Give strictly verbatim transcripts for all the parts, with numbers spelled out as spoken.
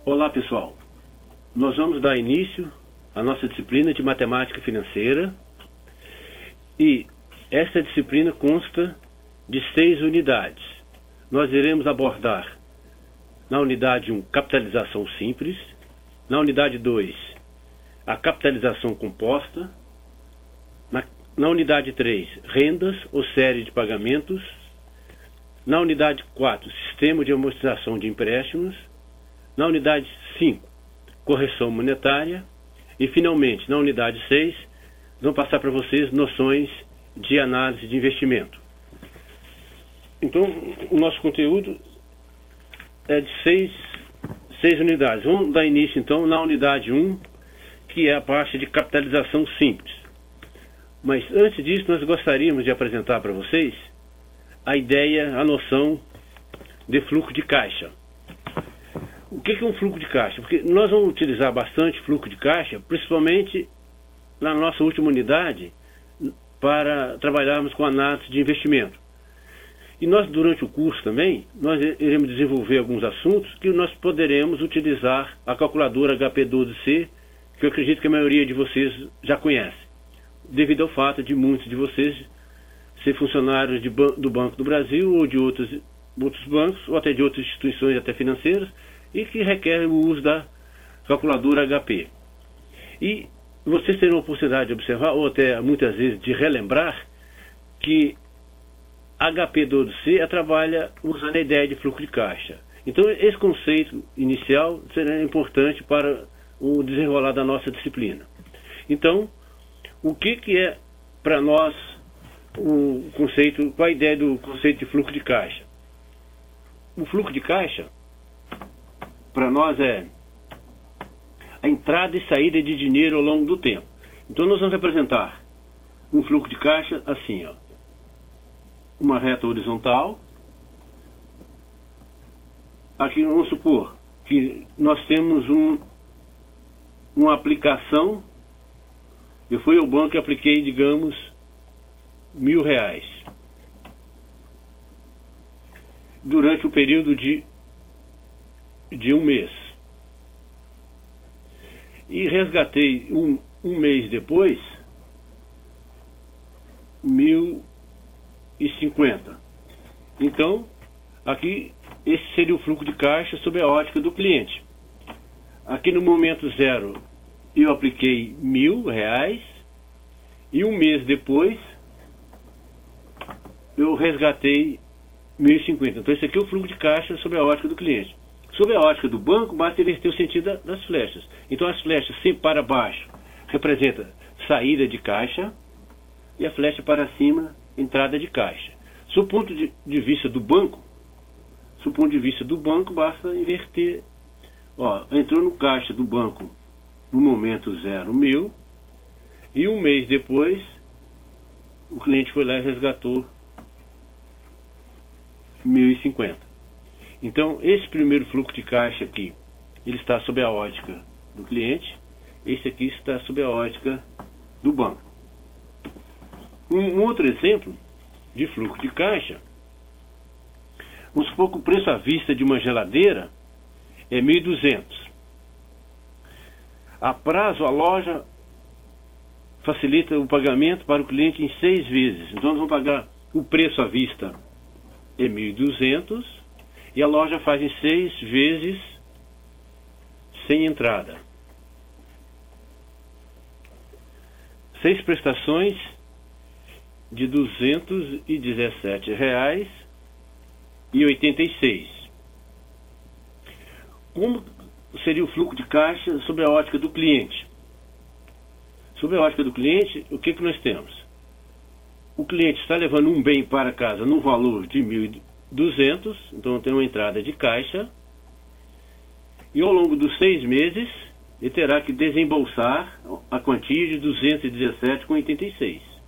Olá pessoal, nós vamos dar início à nossa disciplina de matemática financeira e esta disciplina consta de seis unidades. Nós iremos abordar na unidade um, capitalização simples, na unidade dois, a capitalização composta, na, na unidade três, rendas ou série de pagamentos, na unidade quatro, sistema de amortização de empréstimos, na unidade cinco, correção monetária e, finalmente, na unidade seis, vamos passar para vocês noções de análise de investimento. Então, o nosso conteúdo é de seis, seis unidades. Vamos dar início, então, na unidade um, que é a parte de capitalização simples. Mas, antes disso, nós gostaríamos de apresentar para vocês a ideia, a noção de fluxo de caixa. O que é um fluxo de caixa? Porque nós vamos utilizar bastante fluxo de caixa, principalmente na nossa última unidade, para trabalharmos com análise de investimento. E nós, durante o curso também, nós iremos desenvolver alguns assuntos que nós poderemos utilizar a calculadora H P doze C, que eu acredito que a maioria de vocês já conhece, devido ao fato de muitos de vocês ser funcionários de ban- do Banco do Brasil ou de outros, outros bancos, ou até de outras instituições até financeiras, e que requer o uso da calculadora H P. E vocês terão a oportunidade de observar, ou até muitas vezes de relembrar, que H P doze C trabalha usando a ideia de fluxo de caixa. Então, esse conceito inicial será importante para o desenrolar da nossa disciplina. Então, o que, que é para nós o conceito, qual a ideia do conceito de fluxo de caixa? O fluxo de caixa, para nós, é a entrada e saída de dinheiro ao longo do tempo. Então, nós vamos representar um fluxo de caixa assim, ó. Uma reta horizontal. Aqui, vamos supor que nós temos um, uma aplicação. Eu fui ao banco e apliquei, digamos, mil reais. Durante o período de de um mês. E resgatei um, um mês depois mil e cinquenta. Então, aqui, esse seria o fluxo de caixa sob a ótica do cliente. Aqui no momento zero, eu apliquei mil reais e um mês depois eu resgatei mil e cinquenta. Então, esse aqui é o fluxo de caixa sob a ótica do cliente. Sob a ótica do banco, basta ele ter o sentido das flechas. Então, as flechas sempre para baixo representa saída de caixa e a flecha para cima, entrada de caixa. Sob o ponto de, de vista do banco, sob o ponto de vista do banco, basta inverter. Ó, entrou no caixa do banco no momento zero, mil, e um mês depois, o cliente foi lá e resgatou mil e cinquenta. Então, esse primeiro fluxo de caixa aqui, ele está sob a ótica do cliente. Esse aqui está sob a ótica do banco. Um, um outro exemplo de fluxo de caixa, vamos supor que o preço à vista de uma geladeira é mil e duzentos. A prazo, a loja facilita o pagamento para o cliente em seis vezes. Então, nós vamos pagar o preço à vista é mil e duzentos. E a loja faz em seis vezes sem entrada. Seis prestações de duzentos e dezessete reais e oitenta e seis. Como seria o fluxo de caixa sob a ótica do cliente? Sob a ótica do cliente, o que, que nós temos? O cliente está levando um bem para casa no valor de mil e duzentos, então tem uma entrada de caixa, e ao longo dos seis meses ele terá que desembolsar a quantia de duzentos e dezessete reais e oitenta e seis centavos.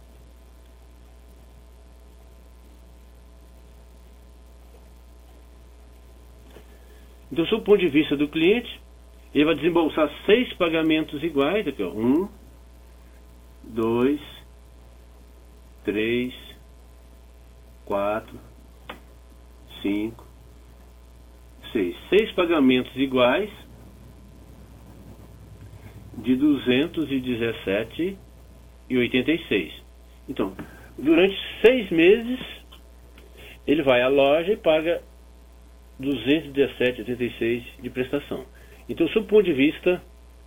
Então, sob o ponto de vista do cliente, ele vai desembolsar seis pagamentos iguais, aqui, ó, um, dois, três, quatro, cinco, seis. Seis pagamentos iguais de duzentos e dezessete reais e oitenta e seis centavos. Então, durante seis meses, ele vai à loja e paga duzentos e dezessete reais e oitenta e seis centavos de prestação. Então, sob o ponto de vista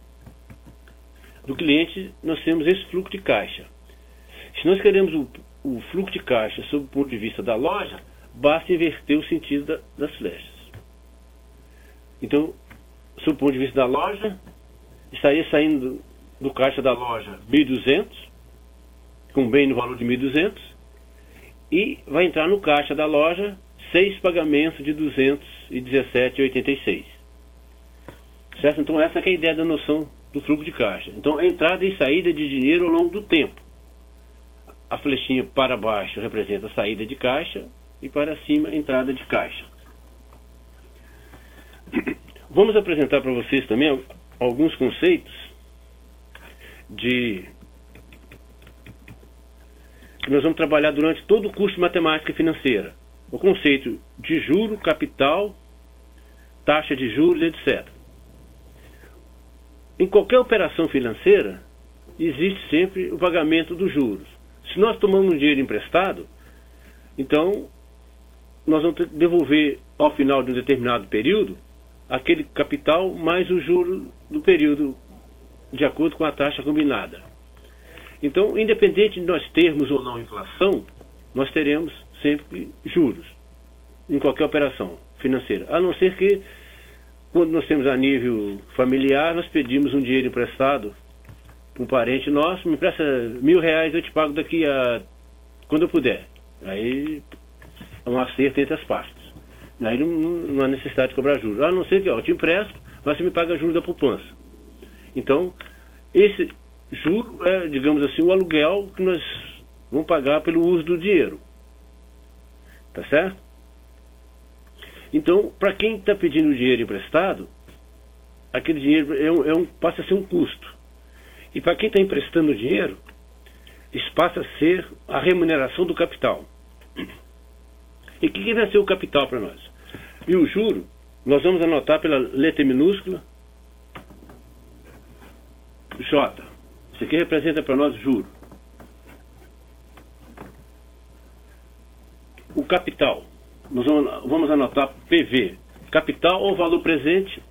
do cliente, nós temos esse fluxo de caixa. Se nós queremos o, o fluxo de caixa sob o ponto de vista da loja, basta inverter o sentido da, das flechas. Então, sob o ponto de vista da loja, estaria saindo do, do caixa da loja mil e duzentos, com bem no valor de mil e duzentos, e vai entrar no caixa da loja seis pagamentos de duzentos e dezessete reais e oitenta e seis centavos. Certo? Então essa que é a ideia da noção do fluxo de caixa. Então, entrada e saída de dinheiro ao longo do tempo. A flechinha para baixo representa a saída de caixa e para cima a entrada de caixa. Vamos apresentar para vocês também alguns conceitos de que nós vamos trabalhar durante todo o curso de matemática financeira. O conceito de juro, capital, taxa de juros, etcétera. Em qualquer operação financeira, existe sempre o pagamento dos juros. Se nós tomamos um dinheiro emprestado, então nós vamos ter que devolver ao final de um determinado período aquele capital mais o juro do período de acordo com a taxa combinada. Então, independente de nós termos ou não inflação, nós teremos sempre juros em qualquer operação financeira, a não ser que quando nós temos a nível familiar, nós pedimos um dinheiro emprestado para um parente nosso, me empresta mil reais, eu te pago daqui a quando eu puder. Aí é um acerto entre as partes. Aí não, não há necessidade de cobrar juros. A não ser que ó, eu te empresto, mas você me paga juros da poupança. Então, esse juro é, digamos assim, o aluguel que nós vamos pagar pelo uso do dinheiro. Tá certo? Então, para quem está pedindo dinheiro emprestado, aquele dinheiro é um, é um, passa a ser um custo. E para quem está emprestando dinheiro, isso passa a ser a remuneração do capital. E o que, que vai ser o capital para nós? E o juro, nós vamos anotar pela letra minúscula J. Isso aqui representa para nós juro. O capital, nós vamos, vamos anotar P V. Capital ou valor presente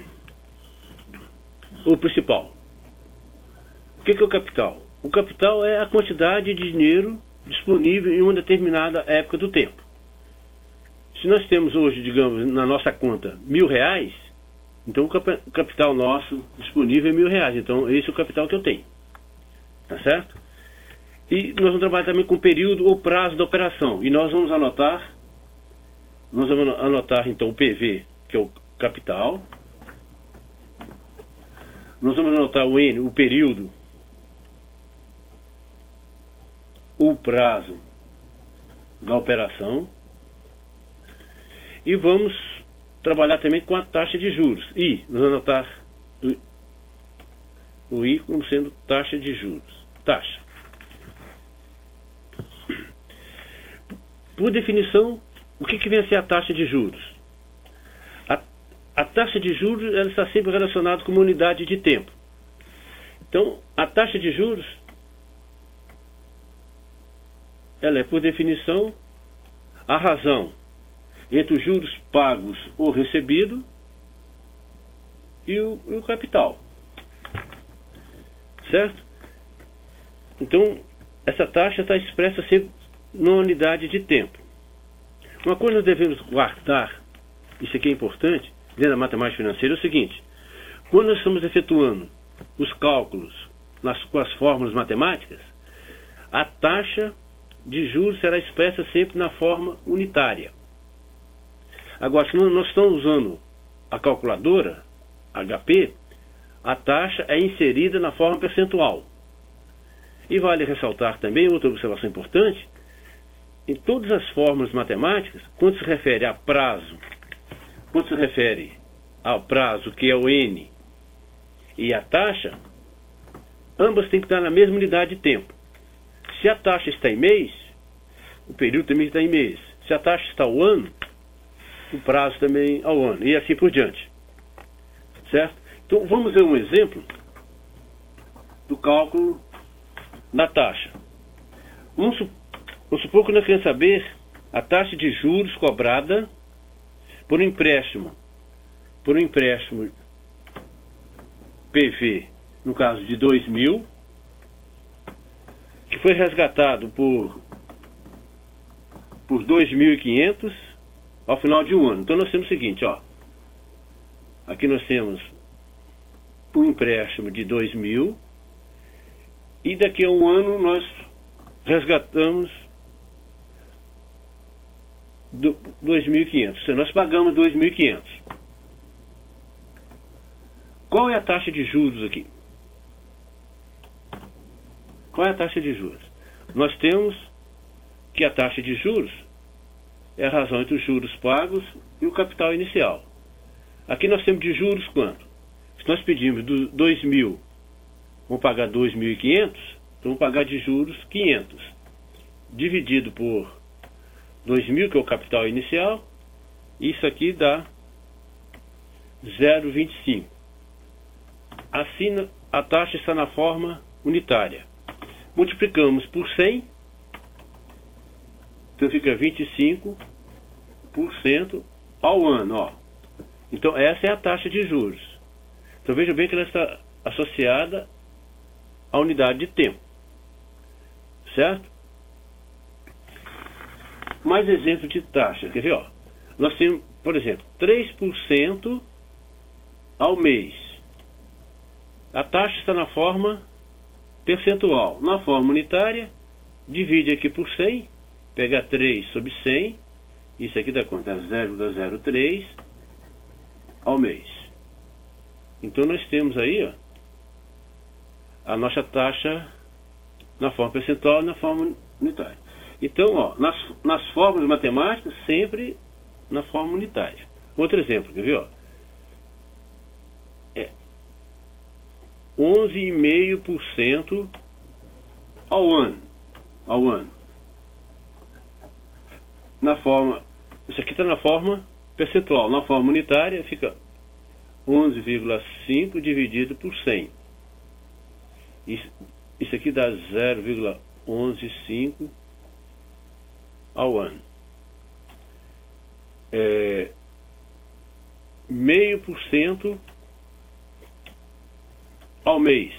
ou principal. O que, que é o capital? O capital é a quantidade de dinheiro disponível em uma determinada época do tempo. Se nós temos hoje, digamos, na nossa conta mil reais, então o capital nosso disponível é mil reais. Então esse é o capital que eu tenho. Tá certo? E nós vamos trabalhar também com o período ou prazo da operação. E nós vamos anotar, nós vamos anotar então o P V, que é o capital. Nós vamos anotar o N, o período, o prazo da operação. E vamos trabalhar também com a taxa de juros. I, nós vamos anotar o I como sendo taxa de juros. Taxa. Por definição, o que, que vem a ser a taxa de juros? A, a taxa de juros ela está sempre relacionada com uma unidade de tempo. Então, a taxa de juros ela é, por definição, a razão entre os juros pagos ou recebidos e o, e o capital. Certo? Então, essa taxa está expressa sempre numa unidade de tempo. Uma coisa que nós devemos guardar, isso aqui é importante, dentro da matemática financeira, é o seguinte: quando nós estamos efetuando os cálculos nas, com as fórmulas matemáticas, a taxa de juros será expressa sempre na forma unitária. Agora, se nós estamos usando a calculadora, H P, a taxa é inserida na forma percentual. E vale ressaltar também outra observação importante: em todas as fórmulas matemáticas, quando se refere a prazo, quando se refere ao prazo, que é o N, e a taxa, ambas têm que estar na mesma unidade de tempo. Se a taxa está em mês, o período também está em mês. Se a taxa está ao ano, o prazo também ao ano, e assim por diante. Certo? Então, vamos ver um exemplo do cálculo da taxa. Vamos, su vamos supor que nós queremos saber a taxa de juros cobrada por um empréstimo, por um empréstimo P V, no caso de dois mil, que foi resgatado por, por dois mil e quinhentos ao final de um ano. Então nós temos o seguinte, ó, aqui nós temos um empréstimo de dois mil e daqui a um ano nós resgatamos dois mil e quinhentos. Nós pagamos dois mil e quinhentos. Qual é a taxa de juros aqui? Qual é a taxa de juros? Nós temos que a taxa de juros é a razão entre os juros pagos e o capital inicial. Aqui nós temos de juros quanto? Se nós pedimos do dois mil, vamos pagar dois mil e quinhentos, então vamos pagar de juros quinhentos. Dividido por dois mil, que é o capital inicial, isso aqui dá zero vírgula vinte e cinco. Assim, a taxa está na forma unitária. Multiplicamos por cem, então fica vinte e cinco por cento ao ano. Ó. Então, essa é a taxa de juros. Então, veja bem que ela está associada à unidade de tempo. Certo? Mais exemplo de taxa. Quer ver? Ó? Nós temos, por exemplo, três por cento ao mês. A taxa está na forma percentual. Na forma unitária, divide aqui por cem, pega três sobre cem, isso aqui dá quanto? É zero vírgula zero três ao mês. Então nós temos aí, ó, a nossa taxa na forma percentual e na forma unitária. Então, ó, nas, nas fórmulas matemáticas, sempre na forma unitária. Outro exemplo, quer ver? Ó? É onze vírgula cinco por cento ao ano. Ao ano. Na forma, isso aqui está na forma percentual. Na forma unitária fica onze vírgula cinco dividido por cem. Isso, isso aqui dá zero vírgula onze cinco ao ano. É, meio por cento ao mês.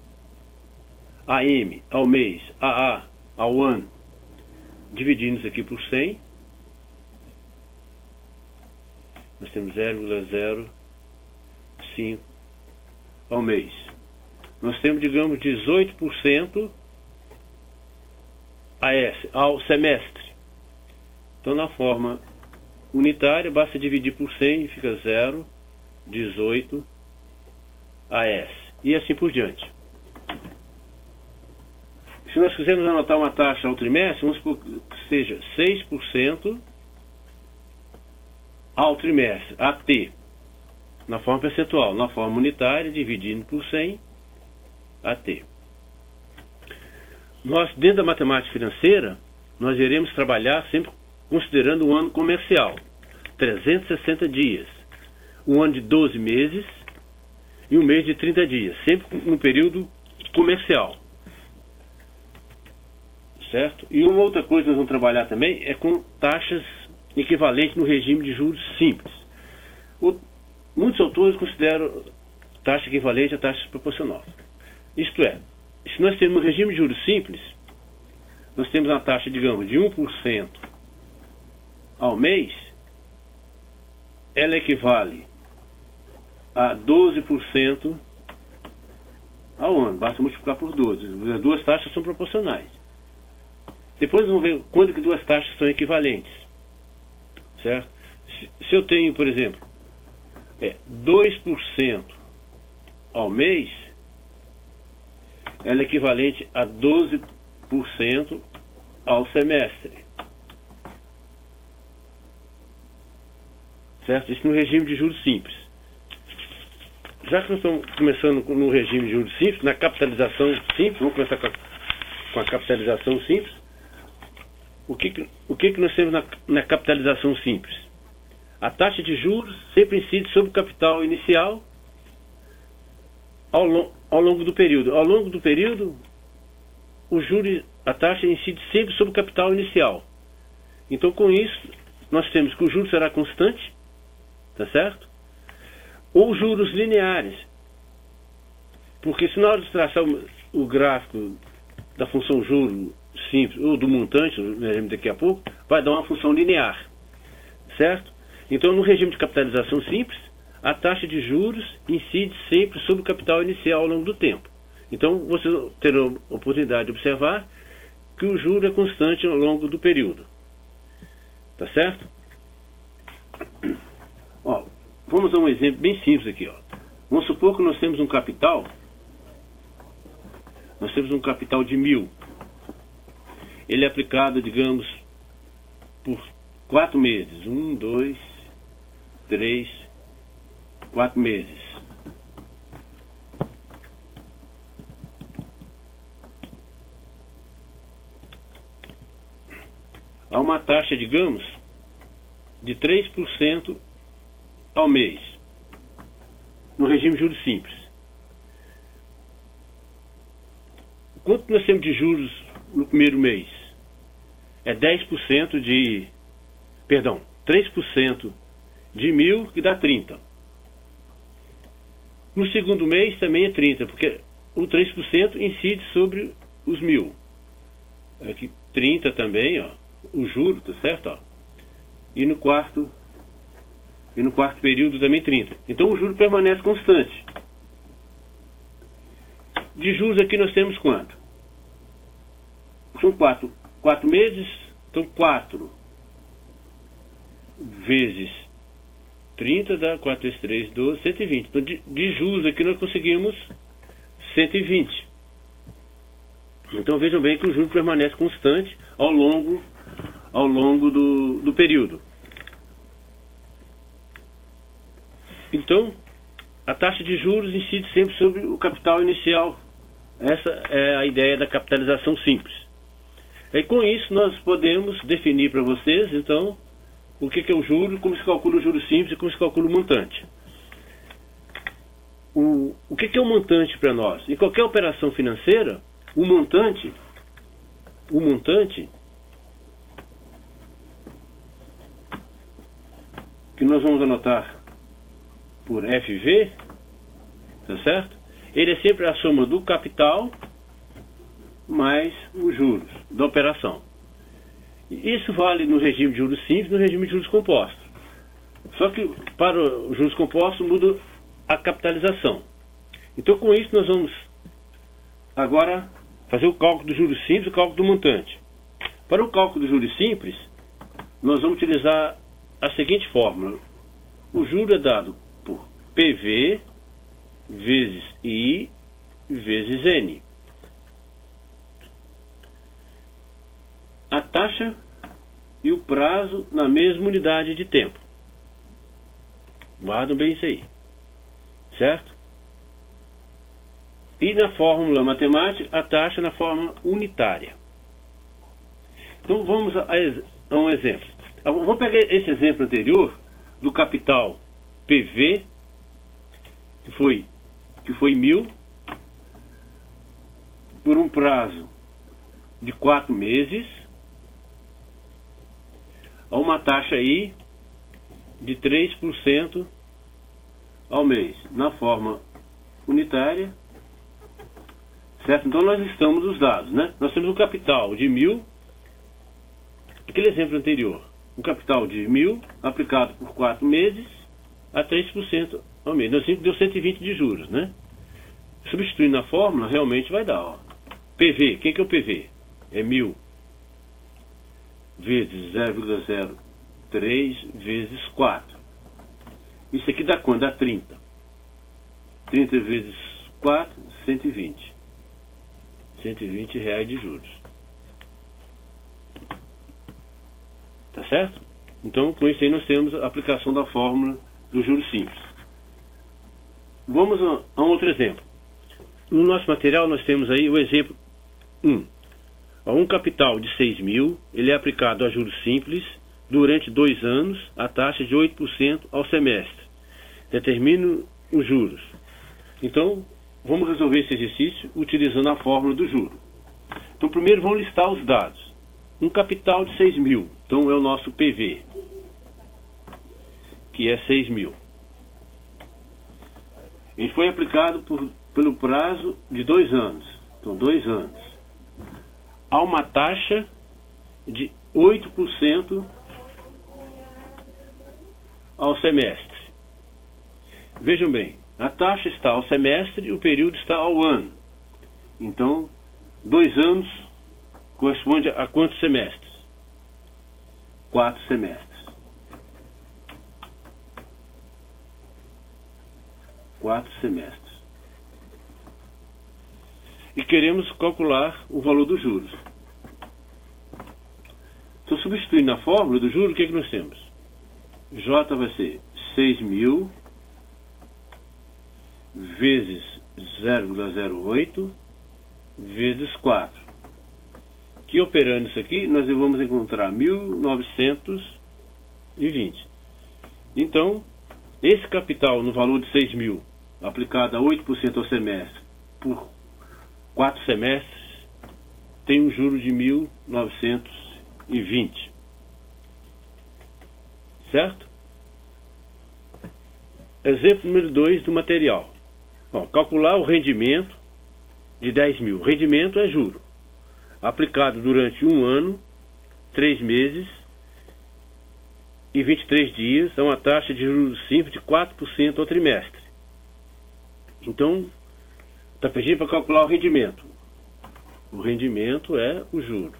A M ao mês. A A ao ano. Dividindo isso aqui por cem. Nós temos zero vírgula zero cinco ao mês. Nós temos, digamos, dezoito por cento A S ao semestre. Então, na forma unitária, basta dividir por cem e fica zero vírgula dezoito A S. E assim por diante. Se nós quisermos anotar uma taxa ao trimestre, vamos supor que seja seis por cento ao trimestre, A T, na forma percentual. Na forma unitária, dividindo por cem, A T. Nós, dentro da matemática financeira, nós iremos trabalhar sempre considerando um ano comercial, trezentos e sessenta dias, um ano de doze meses e um mês de trinta dias, sempre no período comercial. Certo? E uma outra coisa que nós vamos trabalhar também é com taxas equivalentes no regime de juros simples. O, muitos autores consideram taxa equivalente a taxa proporcional. Isto é, se nós temos um regime de juros simples, nós temos uma taxa, digamos, de um por cento ao mês, ela equivale a doze por cento ao ano. Basta multiplicar por doze. As duas taxas são proporcionais. Depois vamos ver quando que duas taxas são equivalentes. Certo? Se, se eu tenho, por exemplo, é, dois por cento ao mês, ela é equivalente a doze por cento ao semestre. Certo? Isso no regime de juros simples. Já que nós estamos começando no regime de juros simples, na capitalização simples, vamos começar com a, com a capitalização simples. O que, que, o que, que nós temos na, na capitalização simples? A taxa de juros sempre incide sobre o capital inicial ao, lo ao longo do período. Ao longo do período, o juro, a taxa incide sempre sobre o capital inicial. Então, com isso, nós temos que o juro será constante, tá certo? Ou juros lineares. Porque se na hora de traçar o, o gráfico da função juro simples ou do montante, veremos daqui a pouco, vai dar uma função linear, certo? Então, no regime de capitalização simples, a taxa de juros incide sempre sobre o capital inicial ao longo do tempo. Então, você terá a oportunidade de observar que o juro é constante ao longo do período. Tá certo? Ó, vamos a um exemplo bem simples aqui. Ó. Vamos supor que nós temos um capital, nós temos um capital de mil. Ele é aplicado, digamos, por quatro meses. Um, dois, três, quatro meses. Há uma taxa, digamos, de três por cento ao mês, no regime de juros simples. Quanto nós temos de juros no primeiro mês? É dez por cento de... Perdão, três por cento de mil, que dá trinta. No segundo mês também é trinta, porque o três por cento incide sobre os mil. Aqui trinta também, ó, o juro, tá certo? Ó. E no quarto e no quarto período também trinta. Então o juro permanece constante. De juros aqui nós temos quanto? São quatro, quatro meses, então quatro vezes trinta dá quatro vezes três, doze, cento e vinte. Então de, de juros aqui nós conseguimos cento e vinte. Então vejam bem que o juro permanece constante ao longo, ao longo do, do período. Então, a taxa de juros incide sempre sobre o capital inicial. Essa é a ideia da capitalização simples. E com isso nós podemos definir para vocês, então, o que, que é o juro, como se calcula o juro simples e como se calcula o montante. O, o que, que é o montante para nós? Em qualquer operação financeira, o montante, o montante, que nós vamos anotar por F V, tá certo? Ele é sempre a soma do capital mais os juros da operação. Isso vale no regime de juros simples e no regime de juros compostos. Só que para os juros compostos muda a capitalização. Então com isso nós vamos agora fazer o cálculo do juros simples e o cálculo do montante. Para o cálculo do juros simples, nós vamos utilizar a seguinte fórmula. O juro é dado por P V vezes I vezes N. A taxa e o prazo na mesma unidade de tempo. Guardam bem isso aí. Certo? E na fórmula matemática, a taxa na forma unitária. Então vamos a, a um exemplo. Vamos pegar esse exemplo anterior do capital P V, que foi, que foi mil, por um prazo de quatro meses, a uma taxa aí de três por cento ao mês, na forma unitária, certo? Então nós listamos os dados, né? Nós temos um capital de mil, aquele exemplo anterior, um capital de mil aplicado por quatro meses a três por cento ao mês. Nós deu cento e vinte de juros, né? Substituindo a fórmula, realmente vai dar, ó. P V, quem que é o P V? É mil vezes zero vírgula zero três vezes quatro. Isso aqui dá quanto? Dá trinta. trinta vezes quatro, cento e vinte. cento e vinte reais de juros. Tá certo? Então, com isso aí nós temos a aplicação da fórmula do juros simples. Vamos a, a um outro exemplo. No nosso material nós temos aí o exemplo um. Um capital de seis mil, ele é aplicado a juros simples durante dois anos, a taxa de oito por cento ao semestre. Determino os juros. Então, vamos resolver esse exercício utilizando a fórmula do juro. Então, primeiro vamos listar os dados. Um capital de seis mil, então é o nosso P V, que é seis mil. Ele foi aplicado por, pelo prazo de dois anos, então dois anos, a uma taxa de oito por cento ao semestre. Vejam bem, a taxa está ao semestre e o período está ao ano. Então, dois anos corresponde a quantos semestres? Quatro semestres. Quatro semestres. E queremos calcular o valor dos juros. Então, substituindo na fórmula do juro, o que, é que nós temos? J vai ser seis mil vezes zero vírgula zero oito vezes quatro. Que operando isso aqui, nós vamos encontrar mil novecentos e vinte. Então, esse capital no valor de seis mil, aplicado a oito por cento ao semestre, por quatro semestres, tem um juro de mil novecentos e vinte. Certo? Exemplo número dois do material. Bom, calcular o rendimento de dez mil. Rendimento é juro. Aplicado durante um ano, três meses e vinte e três dias, a uma taxa de juros simples de quatro por cento ao trimestre. Então, está pedindo para calcular o rendimento. O rendimento é o juro.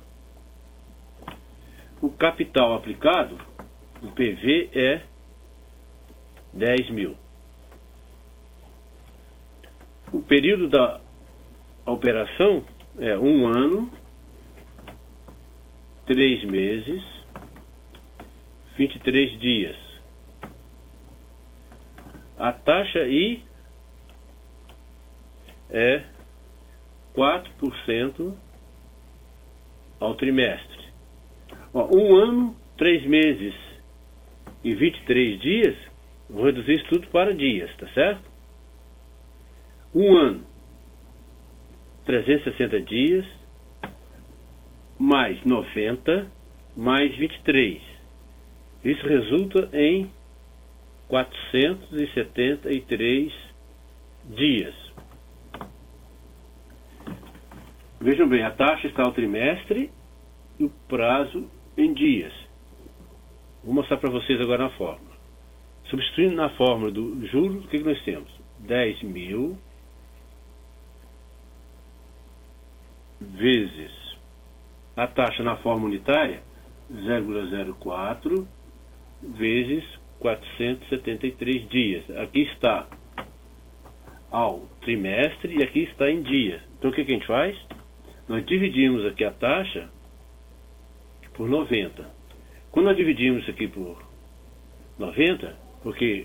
O capital aplicado, o P V, é dez mil. O período da operação é um ano, três meses, vinte e três dias. A taxa I é quatro por cento ao trimestre. Ó, um ano, três meses e vinte e três dias, vou reduzir isso tudo para dias, tá certo? Um ano, trezentos e sessenta dias, mais noventa, mais vinte e três. Isso resulta em quatrocentos e setenta e três dias. Vejam bem, a taxa está ao trimestre e o prazo em dias. Vou mostrar para vocês agora na fórmula. Substituindo na fórmula do juros, o que, que nós temos? dez mil vezes a taxa na forma unitária, zero vírgula zero quatro vezes quatrocentos e setenta e três dias. Aqui está ao trimestre e aqui está em dias. Então o que, que a gente faz? Nós dividimos aqui a taxa por noventa. Quando nós dividimos isso aqui por noventa, porque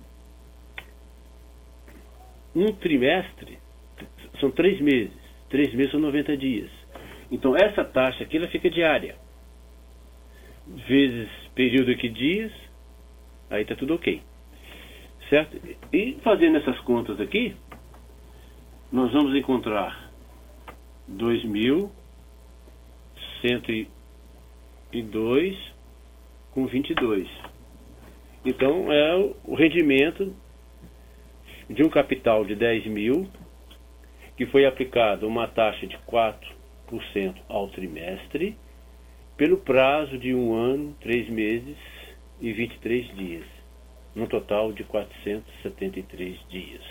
um trimestre são três meses. Três meses são noventa dias. Então essa taxa aqui ela fica diária. Vezes período aqui dias, aí está tudo ok. Certo? E fazendo essas contas aqui, nós vamos encontrar dois mil cento e dois com vinte e dois. Então é o rendimento de um capital de dez mil, que foi aplicado uma taxa de quatro por cento ao trimestre, pelo prazo de um ano, três meses e vinte e três dias, no total de quatrocentos e setenta e três dias.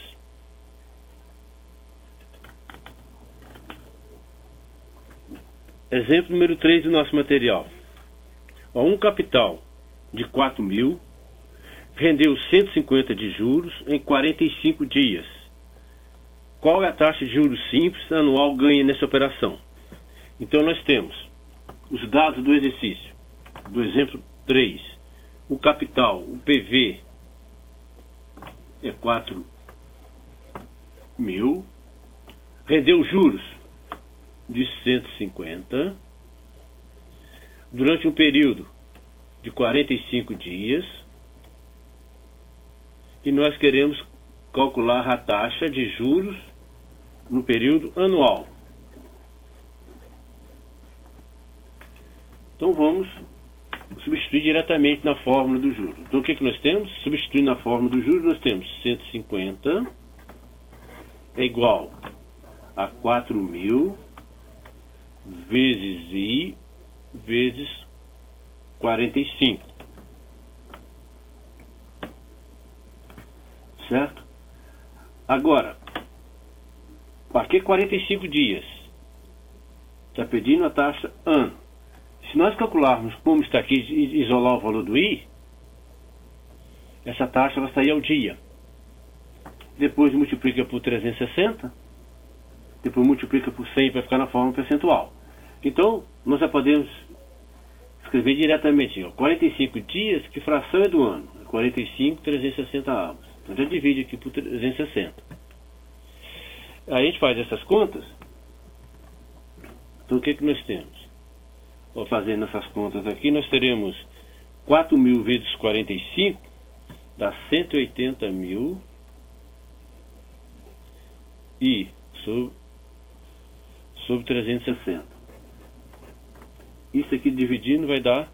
Exemplo número três do nosso material. Um capital de quatro mil rendeu cento e cinquenta de juros em quarenta e cinco dias. Qual é a taxa de juros simples anual ganha nessa operação? Então nós temos os dados do exercício, do exemplo três. O capital, o P V, é quatro mil, rendeu juros de cento e cinquenta, durante um período de quarenta e cinco dias, e nós queremos calcular a taxa de juros no período anual. Então vamos substituir diretamente na fórmula do juros. Então o que, que nós temos? Substituindo na fórmula do juros, nós temos cento e cinquenta é igual a quatro mil vezes I vezes quarenta e cinco. Certo? Agora, para que quarenta e cinco dias? Está pedindo a taxa ano. Se nós calcularmos como está aqui e isolar o valor do I, essa taxa vai sair ao dia. Depois multiplica por trezentos e sessenta, depois multiplica por cem para ficar na forma percentual. Então, nós já podemos escrever diretamente, ó, quarenta e cinco dias, que fração é do ano? quarenta e cinco, trezentos e sessenta avos. Então já divide aqui por trezentos e sessenta. Aí a gente faz essas contas. Então o que, que nós temos? Ó, fazendo essas contas aqui, nós teremos quatro mil vezes quarenta e cinco, dá cento e oitenta mil. I sobre, sobre trezentos e sessenta. Isso aqui dividindo vai dar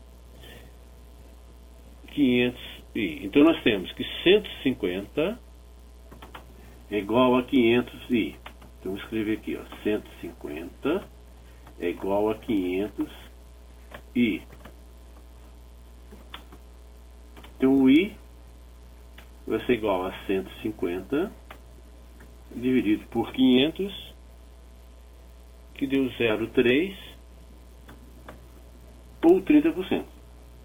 quinhentos I. Então nós temos que cento e cinquenta é igual a quinhentos I. Então vou escrever aqui, ó, cento e cinquenta é igual a quinhentos I. Então o I vai ser igual a cento e cinquenta dividido por quinhentos, que deu zero vírgula três, ou trinta por cento.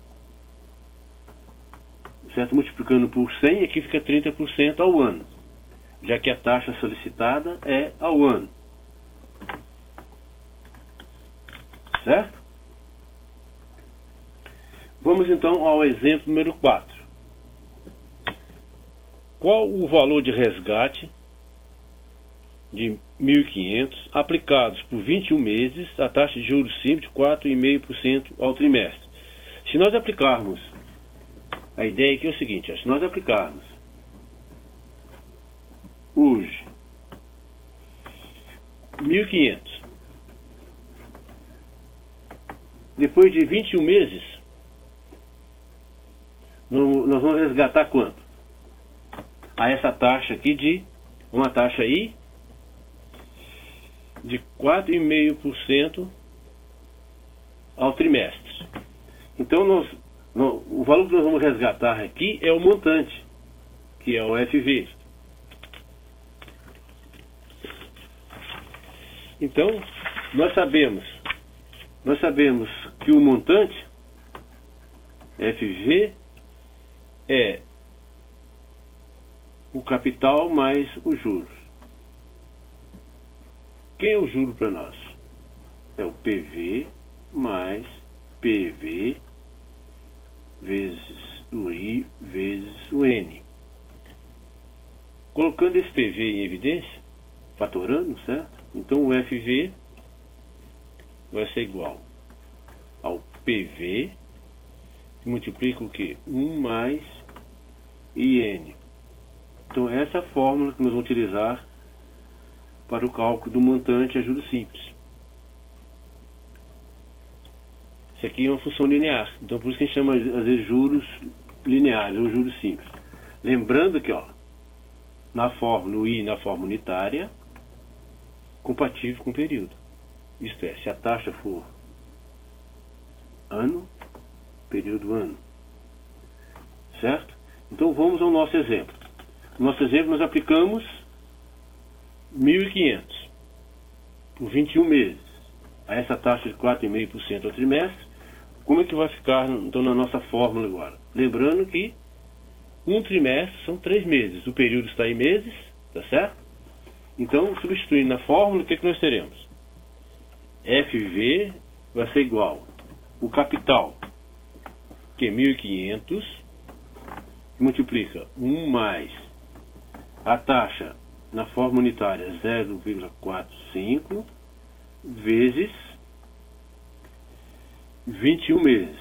Certo? Multiplicando por cem, aqui fica trinta por cento ao ano, já que a taxa solicitada é ao ano. Certo? Vamos então ao exemplo número quatro. Qual o valor de resgate de mil e quinhentos aplicados por vinte e um meses a taxa de juros simples de quatro vírgula cinco por cento ao trimestre? Se nós aplicarmos, a ideia aqui é o seguinte, ó, se nós aplicarmos hoje mil e quinhentos, depois de vinte e um meses, nós vamos resgatar quanto? A essa taxa aqui de, uma taxa I de quatro vírgula cinco por cento ao trimestre. Então nós, nós, o valor que nós vamos resgatar aqui é o montante, que é o F V. Então nós sabemos, nós sabemos que o montante F V é o capital mais os juros. Quem é o juro para nós? É o P V mais P V vezes o I vezes o N. Colocando esse P V em evidência, fatorando, certo? Então o F V vai ser igual ao P V, que multiplica o quê? um mais I N. Então essa é a fórmula que nós vamos utilizar para o cálculo do montante a juros simples. Isso aqui é uma função linear, então por isso que a gente chama às vezes juros lineares ou juros simples. Lembrando que, ó, na fórmula, o I na forma unitária, compatível com o período. Isto é, se a taxa for ano, período ano. Certo? Então vamos ao nosso exemplo. No nosso exemplo nós aplicamos mil e quinhentos por vinte e um meses a essa taxa de quatro vírgula cinco por cento ao trimestre. Como é que vai ficar então na nossa fórmula agora? Lembrando que um trimestre são três meses, o período está em meses, tá certo? Então, substituindo na fórmula, o que, é que nós teremos? F V vai ser igual o capital, que é mil e quinhentos, multiplica um mais a taxa na forma unitária zero vírgula quarenta e cinco vezes vinte e um meses.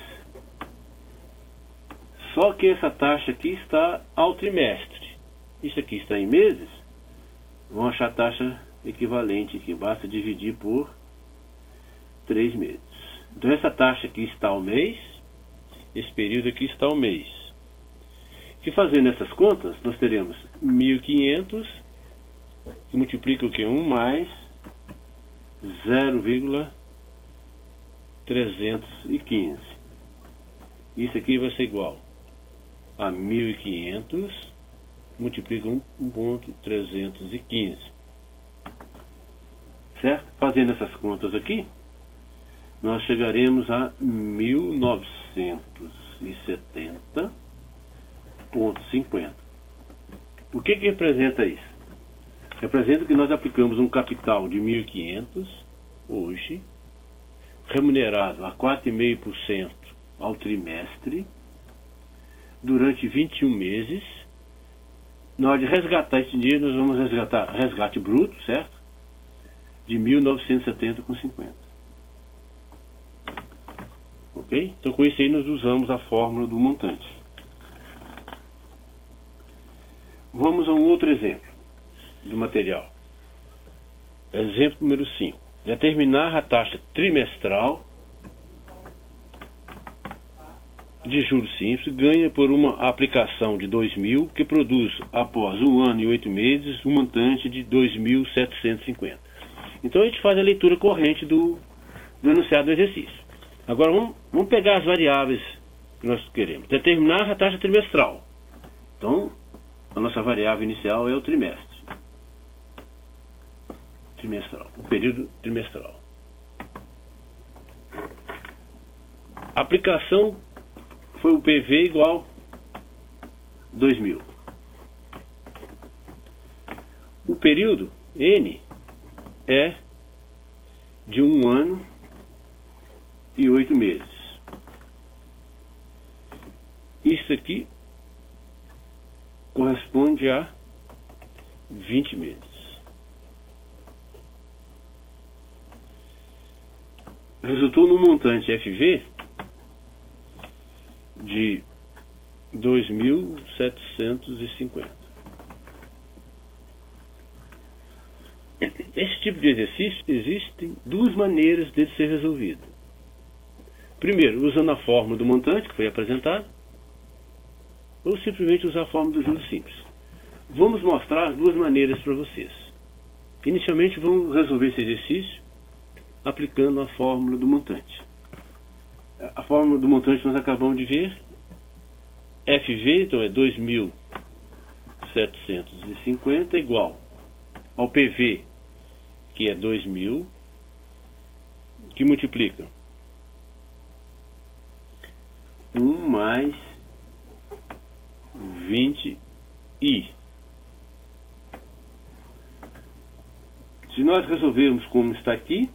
Só que essa taxa aqui está ao trimestre. Isso aqui está em meses. Vamos achar a taxa equivalente aqui. Basta dividir por três meses. Então essa taxa aqui está ao mês, esse período aqui está ao mês. E fazendo essas contas, nós teremos mil e quinhentos, que multiplica o que? um mais zero vírgula trezentos e quinze. Isso aqui vai ser igual a mil e quinhentos multiplica um vírgula trezentos e quinze. Certo? Fazendo essas contas aqui, nós chegaremos a mil novecentos e setenta vírgula cinquenta. O que que representa isso? Representa que nós aplicamos um capital de mil e quinhentos hoje, remunerado a quatro vírgula cinco por cento ao trimestre, durante vinte e um meses. Na hora de resgatar esse dinheiro, nós vamos resgatar resgate bruto, certo? De mil novecentos e setenta vírgula cinquenta. Ok? Então com isso aí nós usamos a fórmula do montante. Vamos a um outro exemplo do material. Exemplo número cinco. Determinar a taxa trimestral de juros simples ganha por uma aplicação de dois mil que produz após um ano e oito meses um montante de dois mil setecentos e cinquenta. Então a gente faz a leitura corrente do, do enunciado do exercício. Agora vamos, vamos pegar as variáveis que nós queremos. Determinar a taxa trimestral. Então a nossa variável inicial é o trimestre. Trimestral. O período trimestral. A aplicação foi o P V igual dois mil. O período N é de um ano e oito meses. Isso aqui corresponde a vinte meses. Resultou num montante F V de dois mil setecentos e cinquenta. Esse tipo de exercício existem duas maneiras de ser resolvido. Primeiro, usando a fórmula do montante que foi apresentada, ou simplesmente usar a fórmula do juros simples. Vamos mostrar duas maneiras para vocês. Inicialmente vamos resolver esse exercício aplicando a fórmula do montante. A fórmula do montante nós acabamos de ver. F V, então é dois mil setecentos e cinquenta igual ao P V, que é dois mil, que multiplica um mais vinte i. Se nós resolvermos como está aqui,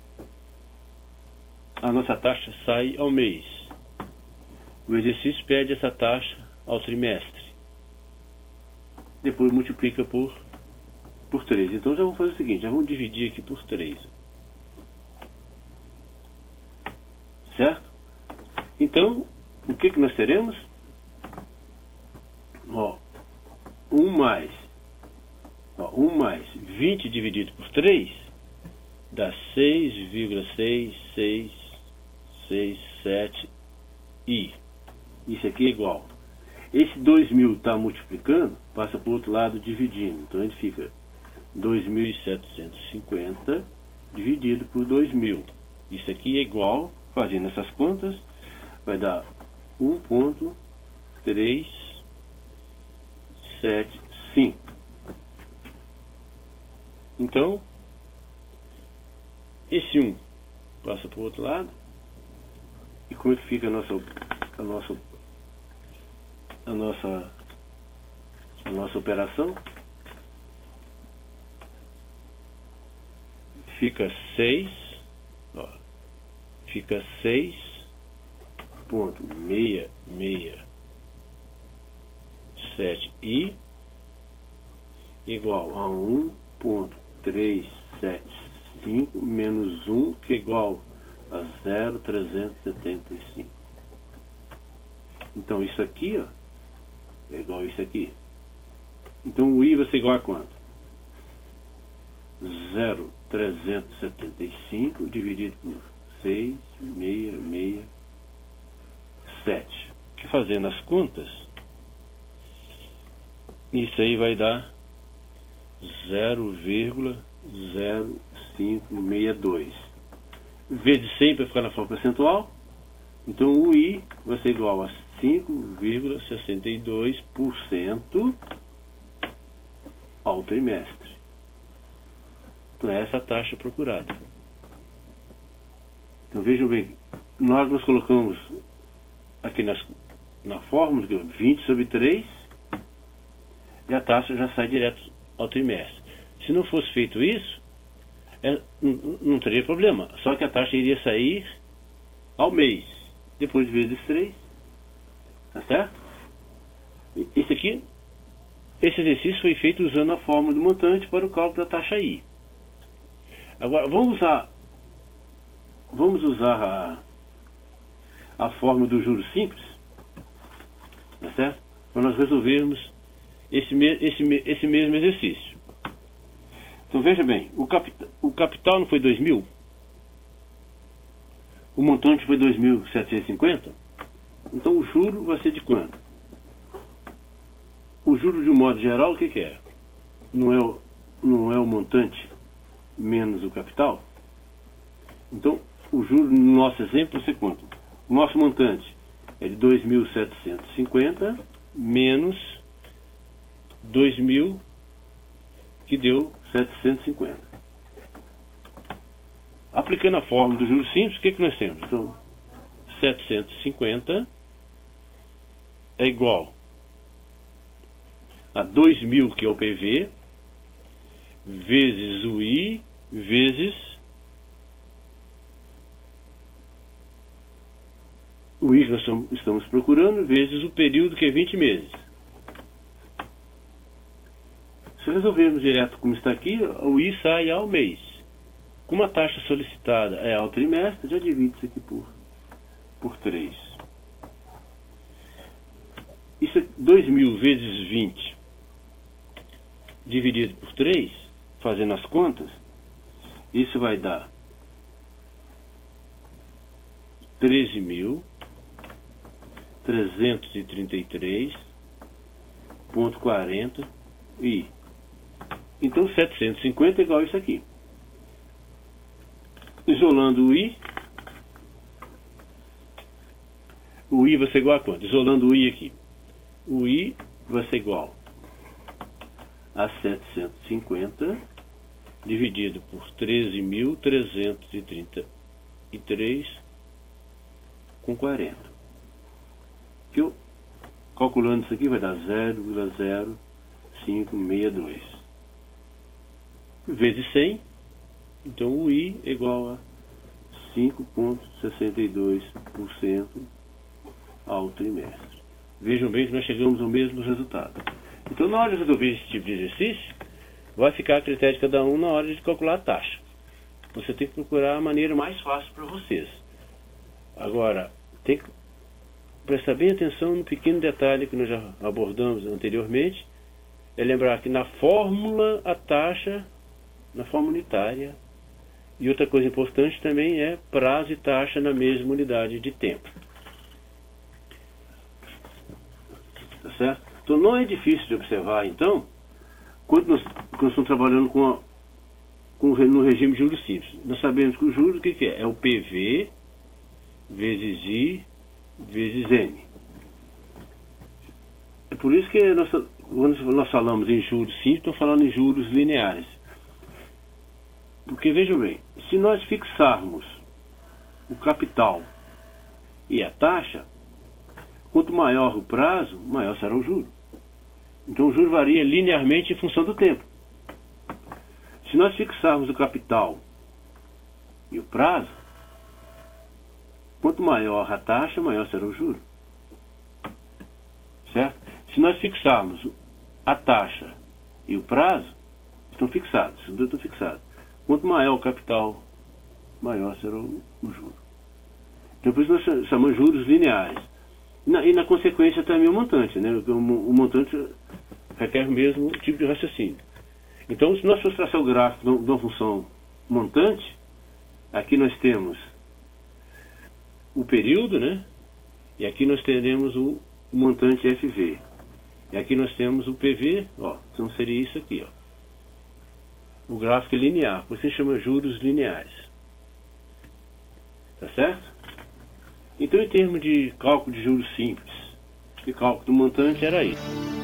a nossa taxa sai ao mês. O exercício pede essa taxa ao trimestre. Depois multiplica por, por três. Então já vamos fazer o seguinte, já vamos dividir aqui por três. Certo? Então, o que que nós teremos? Ó, um mais, ó, um mais vinte dividido por três dá seis vírgula seis seis seis sete i. Isso aqui é igual. Esse dois mil está multiplicando, passa para o outro lado dividindo. Então a gente fica dois mil setecentos e cinquenta dividido por dois mil. Isso aqui é igual, fazendo essas contas, vai dar um vírgula trezentos e setenta e cinco. Então, esse um passa para o outro lado. E como é que fica a nossa a nossa a nossa a nossa operação? Fica seis, ó, fica seis vírgula seiscentos e sessenta e sete i igual a um vírgula trezentos e setenta e cinco menos um, que é igual a zero vírgula trezentos e setenta e cinco. Então isso aqui, ó, é igual a isso aqui. Então o i vai ser igual a quanto? zero vírgula trezentos e setenta e cinco dividido por seis vírgula seiscentos e sessenta e sete. Que fazendo as contas, isso aí vai dar zero vírgula zero cinco seis dois vezes cem para ficar na forma percentual. Então o I vai ser igual a cinco vírgula sessenta e dois por cento ao trimestre. Então é essa a taxa procurada. Então vejam bem, nós nos colocamos aqui nas, na fórmula vinte sobre três e a taxa já sai direto ao trimestre. Se não fosse feito isso, é, não, não teria problema, só que a taxa iria sair ao mês, depois vezes três, tá certo? Esse aqui, esse exercício foi feito usando a fórmula do montante para o cálculo da taxa I. Agora, vamos usar, vamos usar a, a fórmula do juros simples, tá certo? Para nós resolvermos esse, esse, esse mesmo exercício. Então veja bem, o, capita, o capital não foi dois mil? O montante foi dois mil setecentos e cinquenta? Então o juro vai ser de quanto? O juro de um modo geral, o que, que é? Não é o, não é o montante menos o capital? Então o juro no nosso exemplo você conta. O nosso montante é de dois mil setecentos e cinquenta menos dois mil, que deu setecentos e cinquenta. Aplicando a fórmula do juros simples, o que, que nós temos? Então, setecentos e cinquenta é igual a dois mil, que é o P V, vezes o I, vezes o I que nós estamos procurando, vezes o período, que é vinte meses. Se resolvermos direto como está aqui, o I sai ao mês. Como a taxa solicitada é ao trimestre, já divide isso aqui por, por três. Isso é dois mil vezes vinte dividido por três, fazendo as contas, isso vai dar treze mil trezentos e trinta e três vírgula quarenta I. Então setecentos e cinquenta é igual a isso aqui. Isolando o I, o I vai ser igual a quanto? Isolando o I aqui, o I vai ser igual a setecentos e cinquenta dividido por treze mil trezentos e trinta e três com quarenta. Que eu, calculando isso aqui, vai dar zero vírgula zero cinco seis dois vezes cem. Então o I é igual a cinco vírgula sessenta e dois por cento ao trimestre. Vejam bem que nós chegamos ao mesmo resultado. Então, na hora de resolver esse tipo de exercício, vai ficar a critério de cada um na hora de calcular a taxa. Você tem que procurar a maneira mais fácil para vocês. Agora, tem que prestar bem atenção no pequeno detalhe que nós já abordamos anteriormente, é lembrar que na fórmula a taxa, na forma unitária, e outra coisa importante também é prazo e taxa na mesma unidade de tempo. Tá certo? Então não é difícil de observar, então, quando nós, quando nós estamos trabalhando com, a, com no regime de juros simples. Nós sabemos que o juros, o que, que é? É o P V vezes I vezes N. É por isso que nós, quando nós falamos em juros simples, estamos falando em juros lineares. Porque vejam bem, se nós fixarmos o capital e a taxa, quanto maior o prazo, maior será o juro. Então o juro varia linearmente em função do tempo. Se nós fixarmos o capital e o prazo, quanto maior a taxa, maior será o juro. Certo? Se nós fixarmos a taxa e o prazo, estão fixados, os dois estão fixados. Quanto maior o capital, maior será o, o juro. Então por isso nós chamamos juros lineares. Na, e na consequência também o montante, né? O, o montante requer o mesmo tipo de raciocínio. Então, se nós formos traçar o gráfico de uma função montante, aqui nós temos o período, né? E aqui nós teremos o montante F V. E aqui nós temos o P V, ó, então seria isso aqui, ó. O gráfico é linear, por isso se chama juros lineares. Tá certo? Então, em termos de cálculo de juros simples e cálculo do montante, era isso.